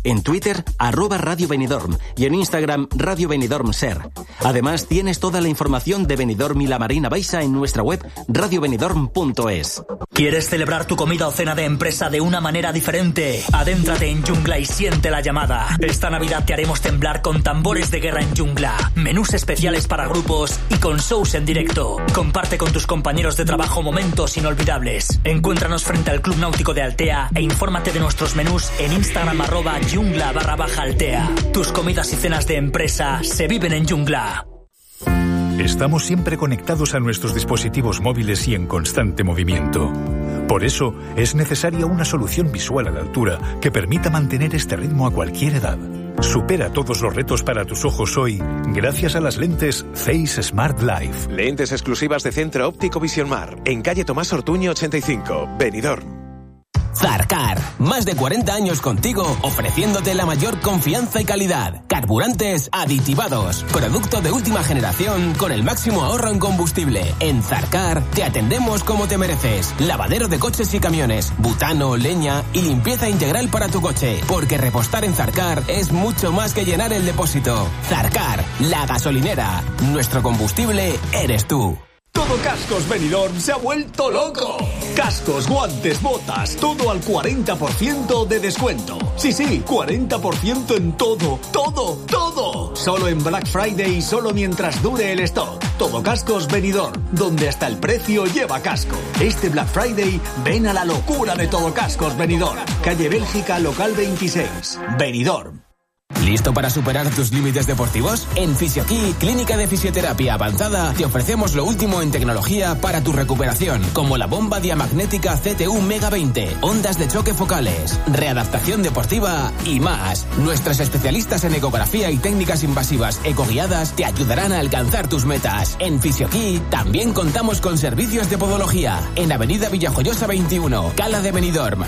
en Twitter @Radio Benidorm y en Instagram Radio Benidorm Ser. Además, tienes toda la información de Benidorm y la Marina Baixa en nuestra web radiobenidorm.es. ¿Quieres celebrar tu comida o cena de empresa de una manera diferente? Adéntrate en Jungla y siente la llamada. Esta Navidad te haremos temblar con tambores de guerra en Jungla, menús especiales para grupos y con shows en directo. Comparte con tus compañeros de trabajo momentos inolvidables. Encuéntranos frente al Club Náutico de Altea e infórmate de nuestros menús en Instagram @jungla_Altea. Tus comidas y cenas de empresa se viven en Jungla. Estamos siempre conectados a nuestros dispositivos móviles y en constante movimiento. Por eso, es necesaria una solución visual a la altura que permita mantener este ritmo a cualquier edad. Supera todos los retos para tus ojos hoy gracias a las lentes Face Smart Life. Lentes exclusivas de Centro Óptico Visionmar, en calle Tomás Ortuño 85, Benidorm. Zarcar, más de 40 años contigo, ofreciéndote la mayor confianza y calidad. Carburantes aditivados, producto de última generación con el máximo ahorro en combustible. En Zarcar te atendemos como te mereces. Lavadero de coches y camiones, butano, leña y limpieza integral para tu coche. Porque repostar en Zarcar es mucho más que llenar el depósito. Zarcar, la gasolinera. Nuestro combustible eres tú. Todo Cascos Benidorm se ha vuelto loco. Cascos, guantes, botas, todo al 40% de descuento. Sí, 40% en todo, todo. Solo en Black Friday y solo mientras dure el stock. Todo Cascos Benidorm, donde hasta el precio lleva casco. Este Black Friday, ven a la locura de Todo Cascos Benidorm. Calle Bélgica, local 26, Benidorm. ¿Listo para superar tus límites deportivos? En Fisioquí, Clínica de Fisioterapia Avanzada, te ofrecemos lo último en tecnología para tu recuperación, como la bomba diamagnética CTU Mega 20, ondas de choque focales, readaptación deportiva y más. Nuestros especialistas en ecografía y técnicas invasivas ecoguiadas te ayudarán a alcanzar tus metas. En Fisioquí también contamos con servicios de podología, en Avenida Villajoyosa 21, Cala de Benidorm.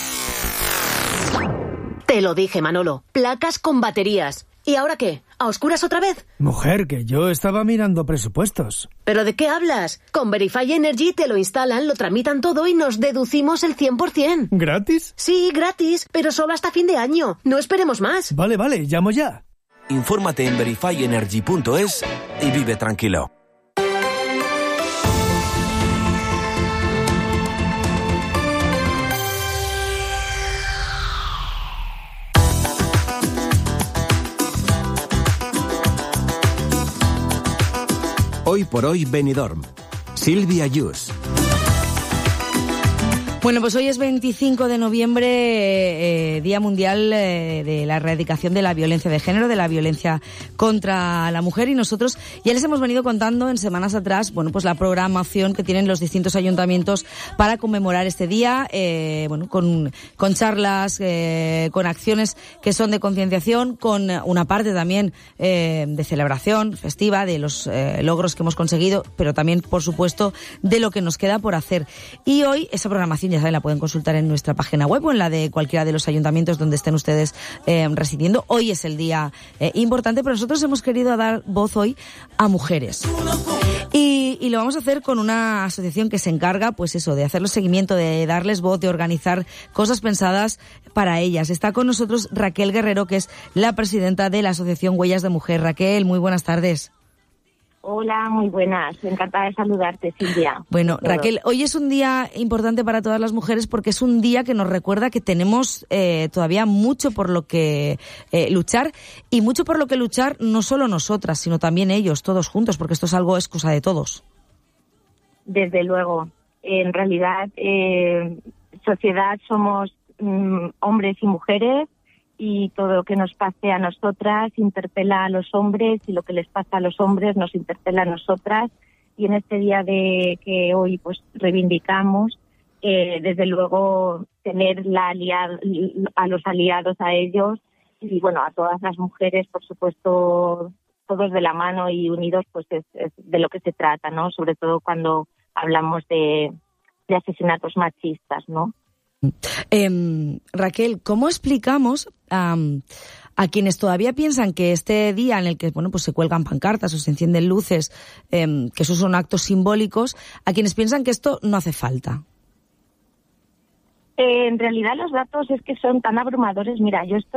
Te lo dije, Manolo. Placas con baterías. ¿Y ahora qué? ¿A oscuras otra vez? Mujer, que yo estaba mirando presupuestos. ¿Pero de qué hablas? Con Verify Energy te lo instalan, lo tramitan todo y nos deducimos el 100%. ¿Gratis? Sí, gratis, pero solo hasta fin de año. No esperemos más. Vale, llamo ya. Infórmate en verifyenergy.es y vive tranquilo. Hoy por hoy Benidorm. Silvia Yus. Bueno, pues hoy es 25 de noviembre, Día Mundial de la Erradicación de la Violencia de Género, de la violencia contra la mujer, y nosotros ya les hemos venido contando en semanas atrás, bueno, pues la programación que tienen los distintos ayuntamientos para conmemorar este día, bueno, con charlas, con acciones que son de concienciación, con una parte también de celebración festiva de los logros que hemos conseguido, pero también, por supuesto, de lo que nos queda por hacer. Y hoy esa programación, ya saben, la pueden consultar en nuestra página web o en la de cualquiera de los ayuntamientos donde estén ustedes residiendo. Hoy es el día importante, pero nosotros hemos querido dar voz hoy a mujeres. Y lo vamos a hacer con una asociación que se encarga, pues eso, de hacerles seguimiento, de darles voz, de organizar cosas pensadas para ellas. Está con nosotros Raquel Guerrero, que es la presidenta de la Asociación Huellas de Mujer. Raquel, muy buenas tardes. Hola, muy buenas. Encantada de saludarte, Silvia. Bueno, Raquel, hoy es un día importante para todas las mujeres porque es un día que nos recuerda que tenemos todavía mucho por lo que luchar, y mucho por lo que luchar no solo nosotras, sino también ellos, todos juntos, porque esto es cosa de todos. Desde luego. En realidad, sociedad somos hombres y mujeres, y todo lo que nos pase a nosotras interpela a los hombres, y lo que les pasa a los hombres nos interpela a nosotras. Y en este día de que hoy pues reivindicamos, desde luego tener a los aliados a ellos, y bueno, a todas las mujeres, por supuesto, todos de la mano y unidos, pues es de lo que se trata, ¿no? Sobre todo cuando hablamos de asesinatos machistas, ¿no? Raquel, ¿cómo explicamos a quienes todavía piensan que este día en el que, bueno, pues se cuelgan pancartas o se encienden luces, que esos son actos simbólicos, a quienes piensan que esto no hace falta? En realidad los datos es que son tan abrumadores. Mira, yo estoy